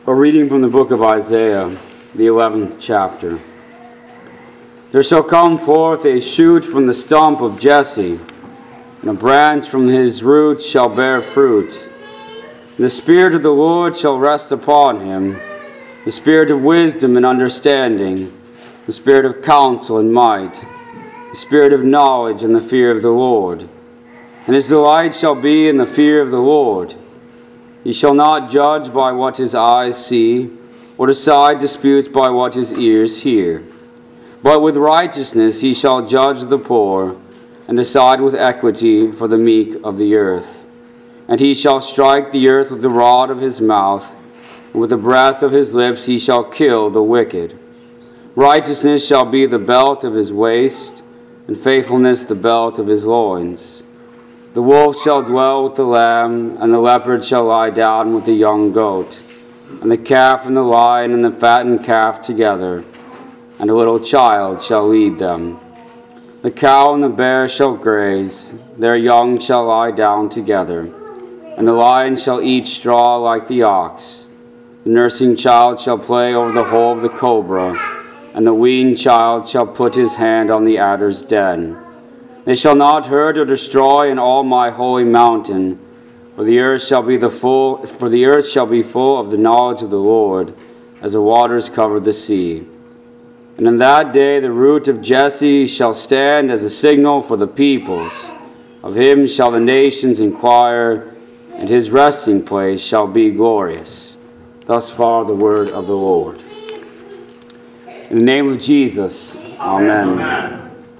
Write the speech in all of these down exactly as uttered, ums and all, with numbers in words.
A reading from the book of Isaiah, the eleventh chapter. There shall come forth a shoot from the stump of Jesse, and a branch from his roots shall bear fruit. And the Spirit of the Lord shall rest upon him, the Spirit of wisdom and understanding, the Spirit of counsel and might, the Spirit of knowledge and the fear of the Lord. And his delight shall be in the fear of the Lord. He shall not judge by what his eyes see, or decide disputes by what his ears hear. But with righteousness he shall judge the poor, and decide with equity for the meek of the earth. And he shall strike the earth with the rod of his mouth, and with the breath of his lips he shall kill the wicked. Righteousness shall be the belt of his waist, and faithfulness the belt of his loins. The wolf shall dwell with the lamb, and the leopard shall lie down with the young goat, and the calf and the lion and the fattened calf together, and a little child shall lead them. The cow and the bear shall graze, their young shall lie down together, and the lion shall eat straw like the ox. The nursing child shall play over the hole of the cobra, and the weaned child shall put his hand on the adder's den. They shall not hurt or destroy in all my holy mountain, for the earth shall be the full for the earth shall be full of the knowledge of the Lord, as the waters cover the sea. And in that day the root of Jesse shall stand as a signal for the peoples. Of him shall the nations inquire, and his resting place shall be glorious. Thus far the word of the Lord. In the name of Jesus, amen. Amen.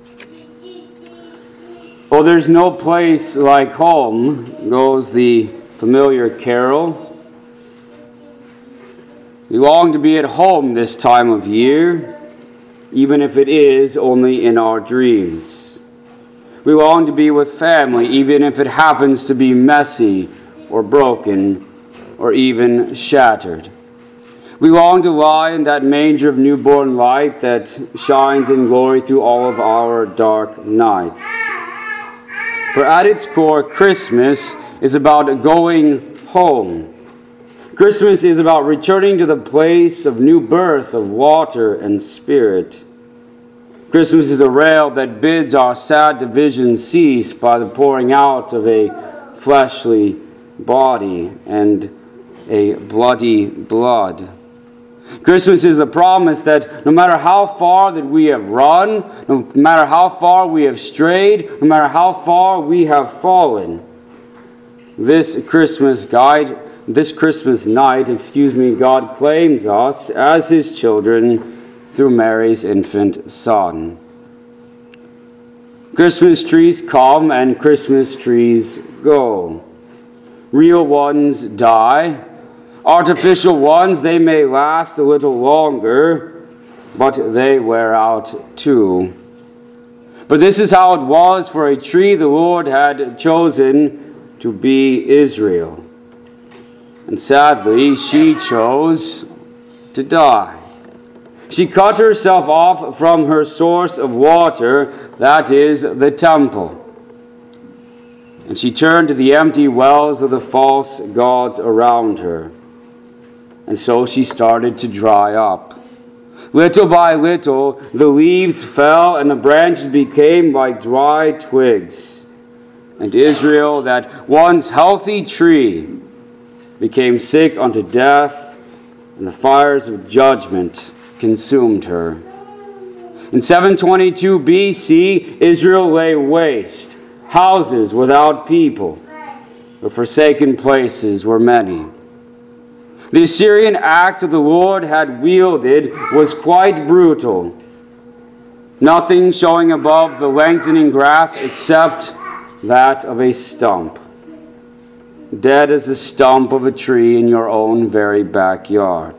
Oh, there's no place like home, goes the familiar carol. We long to be at home this time of year, even if it is only in our dreams. We long to be with family, even if it happens to be messy or broken or even shattered. We long to lie in that manger of newborn light that shines in glory through all of our dark nights. For at its core, Christmas is about going home. Christmas is about returning to the place of new birth of water and spirit. Christmas is a rail that bids our sad division cease by the pouring out of a fleshly body and a bloody blood. Christmas is a promise that no matter how far that we have run, no matter how far we have strayed, no matter how far we have fallen, this Christmas guide, this Christmas night, excuse me, God claims us as his children through Mary's infant Son. Christmas trees come and Christmas trees go. Real ones die. Artificial ones, they may last a little longer, but they wear out too. But this is how it was for a tree the Lord had chosen to be Israel. And sadly, she chose to die. She cut herself off from her source of water, that is, the temple. And she turned to the empty wells of the false gods around her. And so she started to dry up. Little by little, the leaves fell and the branches became like dry twigs. And Israel, that once healthy tree, became sick unto death, and the fires of judgment consumed her. In seven twenty-two B C, Israel lay waste, houses without people. The forsaken places were many. The Assyrian axe that the Lord had wielded was quite brutal. Nothing showing above the lengthening grass except that of a stump. Dead as the stump of a tree in your own very backyard.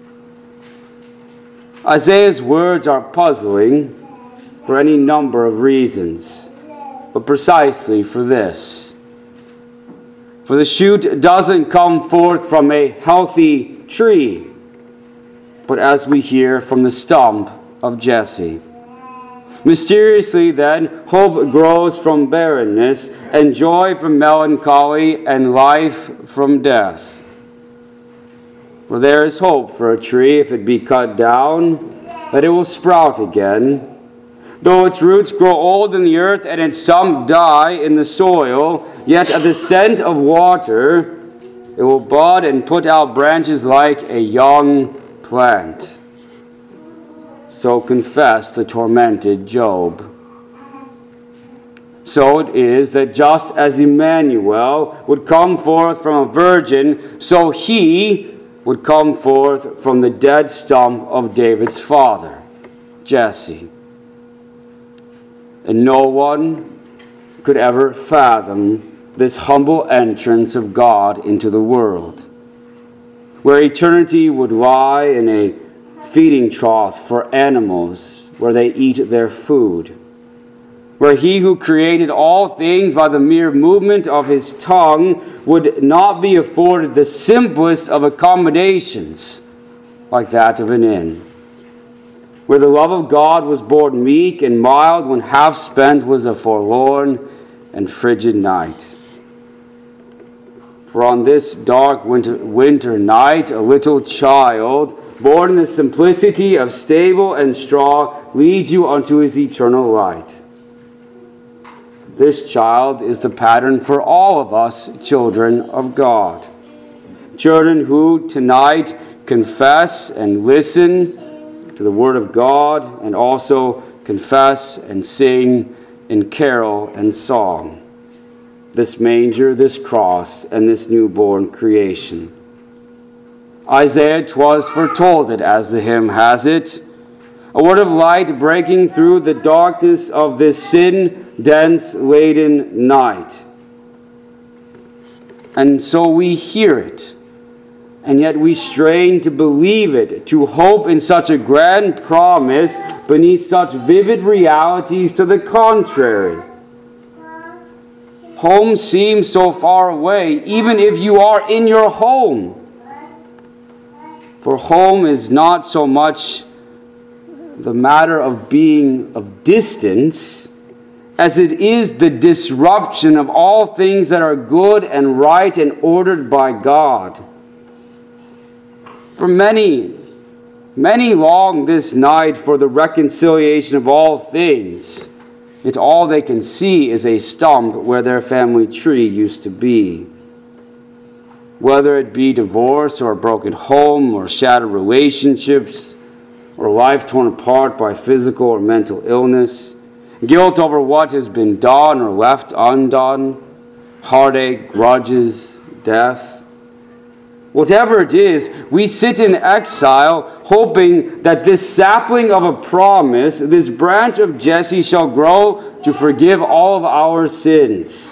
Isaiah's words are puzzling for any number of reasons, but precisely for this. For the shoot doesn't come forth from a healthy tree, but as we hear, from the stump of Jesse. Mysteriously, then, hope grows from barrenness, and joy from melancholy, and life from death. For there is hope for a tree, if it be cut down, that it will sprout again. Though its roots grow old in the earth and its stump die in the soil, yet at the scent of water it will bud and put out branches like a young plant. So confessed the tormented Job. So it is that just as Emmanuel would come forth from a virgin, so he would come forth from the dead stump of David's father, Jesse. And no one could ever fathom this humble entrance of God into the world, where eternity would lie in a feeding trough for animals, where they eat their food, where he who created all things by the mere movement of his tongue would not be afforded the simplest of accommodations, like that of an inn, where the love of God was born meek and mild when half spent was a forlorn and frigid night. For on this dark winter, winter night, a little child, born in the simplicity of stable and straw, leads you unto his eternal light. This child is the pattern for all of us children of God. Children who tonight confess and listen to the Word of God, and also confess and sing in carol and song this manger, this cross, and this newborn creation. Isaiah twas foretold it, as the hymn has it, a word of light breaking through the darkness of this sin-dense laden night. And so we hear it, and yet we strain to believe it, to hope in such a grand promise beneath such vivid realities to the contrary. Home seems so far away, even if you are in your home. For home is not so much the matter of being of distance, as it is the disruption of all things that are good and right and ordered by God. For many, many long this night for the reconciliation of all things, yet all they can see is a stump where their family tree used to be. Whether it be divorce or a broken home or shattered relationships or life torn apart by physical or mental illness, guilt over what has been done or left undone, heartache, grudges, death. Whatever it is, we sit in exile hoping that this sapling of a promise, this branch of Jesse, shall grow to forgive all of our sins.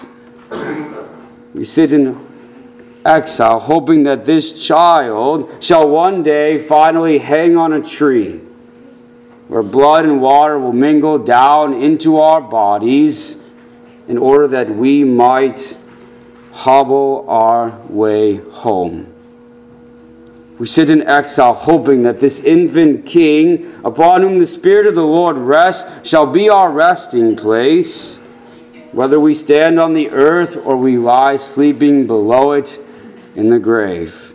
We sit in exile hoping that this child shall one day finally hang on a tree, where blood and water will mingle down into our bodies in order that we might hobble our way home. We sit in exile hoping that this infant king, upon whom the Spirit of the Lord rests, shall be our resting place, whether we stand on the earth or we lie sleeping below it in the grave.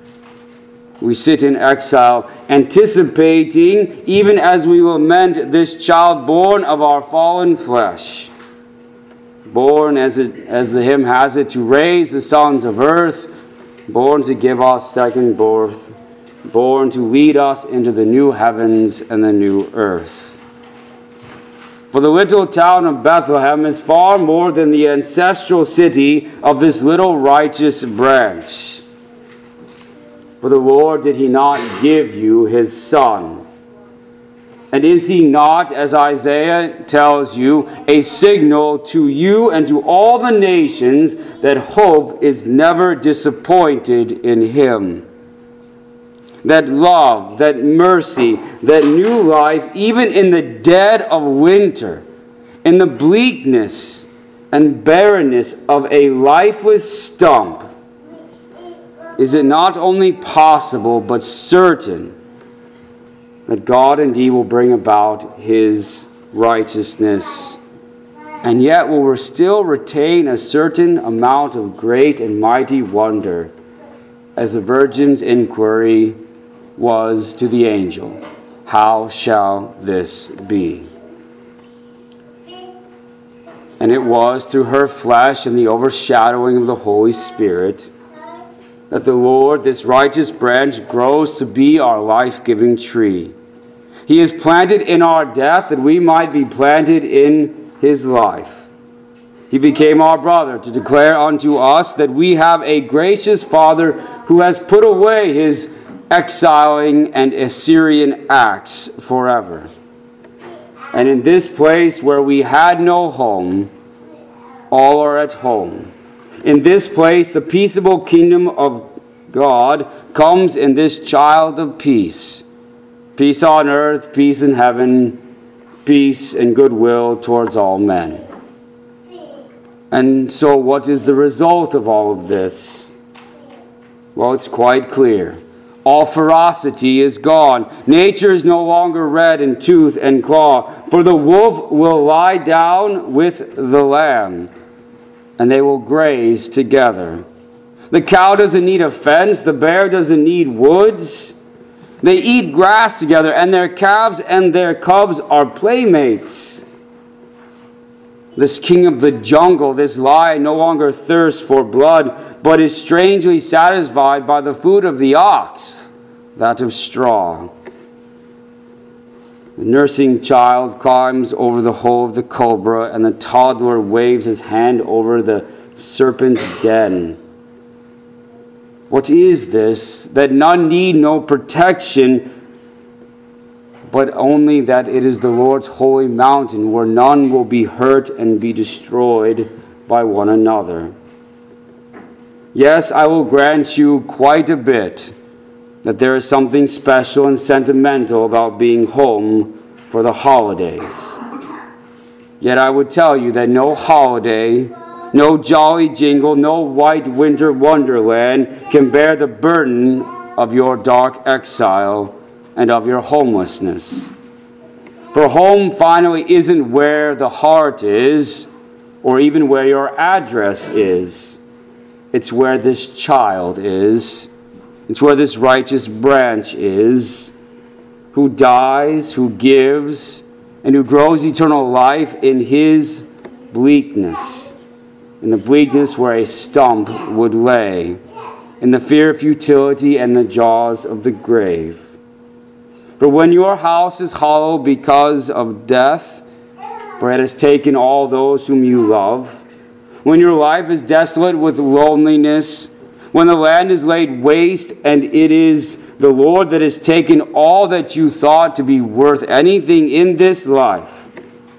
We sit in exile, anticipating, even as we lament, this child born of our fallen flesh, born, as it as the hymn has it, to raise the sons of earth, born to give us second birth, born to lead us into the new heavens and the new earth. For the little town of Bethlehem is far more than the ancestral city of this little righteous branch. For the Lord, did he not give you his Son? And is he not, as Isaiah tells you, a signal to you and to all the nations that hope is never disappointed in him? That love, that mercy, that new life, even in the dead of winter, in the bleakness and barrenness of a lifeless stump, is it not only possible but certain that God indeed will bring about his righteousness, and yet will still retain a certain amount of great and mighty wonder as the virgin's inquiry was to the angel, "How shall this be?" And it was through her flesh and the overshadowing of the Holy Spirit that the Lord, this righteous branch, grows to be our life-giving tree. He is planted in our death that we might be planted in his life. He became our brother to declare unto us that we have a gracious Father who has put away his exiling and Assyrian acts forever. And in this place where we had no home, all are at home. In this place, the peaceable kingdom of God comes in this child of peace. Peace on earth, peace in heaven, peace and goodwill towards all men. And so what is the result of all of this? Well, it's quite clear. All ferocity is gone. Nature is no longer red in tooth and claw. For the wolf will lie down with the lamb, and they will graze together. The cow doesn't need a fence. The bear doesn't need woods. They eat grass together, and their calves and their cubs are playmates. This king of the jungle, this lion, no longer thirsts for blood, but is strangely satisfied by the food of the ox, that of straw. The nursing child climbs over the hole of the cobra, and the toddler waves his hand over the serpent's den. What is this? That none need no protection, but only that it is the Lord's holy mountain, where none will be hurt and be destroyed by one another. Yes, I will grant you quite a bit that there is something special and sentimental about being home for the holidays. Yet I would tell you that no holiday, no jolly jingle, no white winter wonderland can bear the burden of your dark exile and of your homelessness. For home finally isn't where the heart is, or even where your address is. It's where this child is. It's where this righteous branch is, who dies, who gives, and who grows eternal life in his bleakness, in the bleakness where a stump would lay, in the fear of futility and the jaws of the grave. For when your house is hollow because of death, for it has taken all those whom you love, when your life is desolate with loneliness, when the land is laid waste and it is the Lord that has taken all that you thought to be worth anything in this life,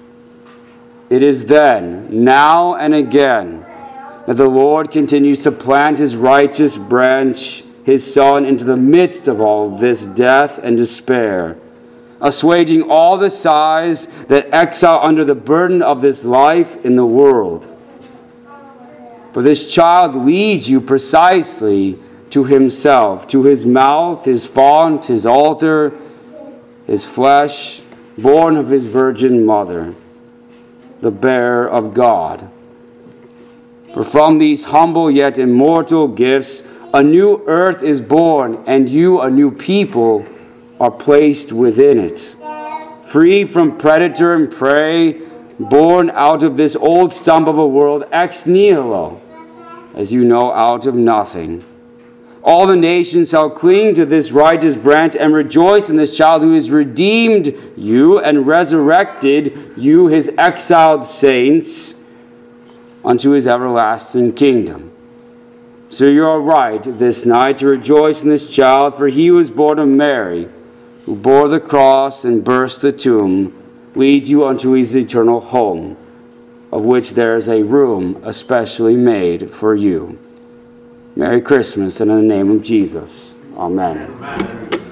it is then, now and again, that the Lord continues to plant his righteous branch, his Son, into the midst of all this death and despair, assuaging all the sighs that exile under the burden of this life in the world. For this child leads you precisely to himself, to his mouth, his font, his altar, his flesh, born of his virgin mother, the bearer of God. For from these humble yet immortal gifts, a new earth is born, and you, a new people, are placed within it. Free from predator and prey, born out of this old stump of a world, ex nihilo, as you know, out of nothing. All the nations shall cling to this righteous branch and rejoice in this child who has redeemed you and resurrected you, his exiled saints, unto his everlasting kingdom. So you are right this night to rejoice in this child, for he was born of Mary, who bore the cross and burst the tomb, leads you unto his eternal home, of which there is a room especially made for you. Merry Christmas, and in the name of Jesus. Amen. Amen.